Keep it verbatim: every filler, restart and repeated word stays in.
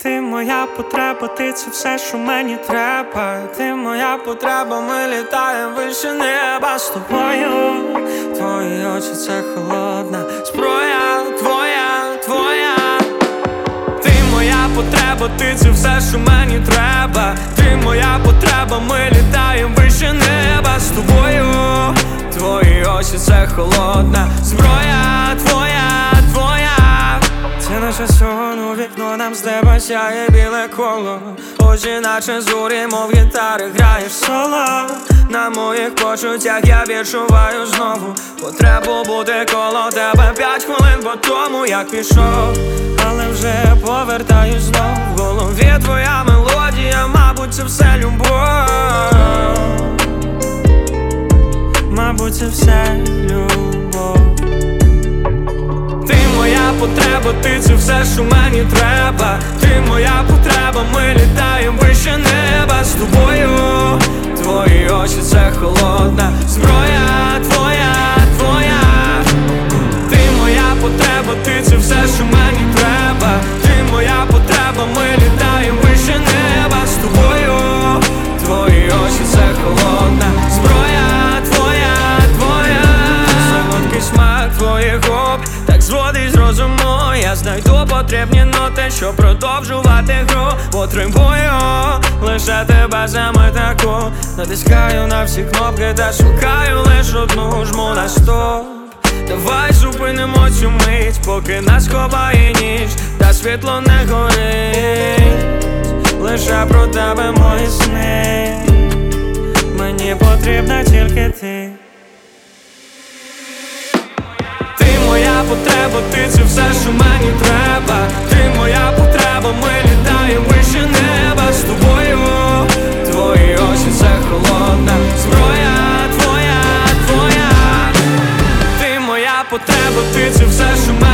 Ти моя потреба, ти це все, що мені треба. Ти моя потреба, ми літаємо вище неба з тобою. Твої очі — це холодна зброя, твоя, твоя. Ти моя потреба, ти це все, що мені треба. Ти моя потреба, ми літаємо вище неба з тобою. Твої очі — це холодна зброя, твоя, твоя. Це наше сон у вікно, нам з неба сяє біле коло. Очі наче зорі, мов гітари, граєш соло. На моїх почуттях я відчуваю знову потребу бути коло тебе. П'ять хвилин по тому, як пішов, але вже повертаюсь знов. В голові твоя мелодія, мабуть, це все любов. Мабуть, це все любов. Ти моя потреба, ти це все, що мені треба. Ти моя потреба, ми літаємо вище неба з тобою. Твої очі — це холодна зброя, твоя, твоя. Ти моя потреба, ти це все, що мені треба. Ти моя потреба, ми літаємо вище неба з тобою. Твої очі — це холодна зброя, твоя, твоя. Солодкий смак твоїх губ так зводить з розуму. Я знайду потрібні ноти, щоб продовжувати гру. Потребую лише тебе саме таку. Натискаю на всі кнопки та шукаю лиш одну. Жму на стоп. Давай зупинимо цю мить, поки нас ховає ніч та світло не горить. Лише про тебе мої сни. Мені потрібна тільки ти. Ти моя потреба, ти це все, що мені треба. Ти моя потреба, ми літаємо вище неба з тобою. Твої очі — це холодна зброя, твоя, твоя. Ти моя потреба, ти це все, що мені треба.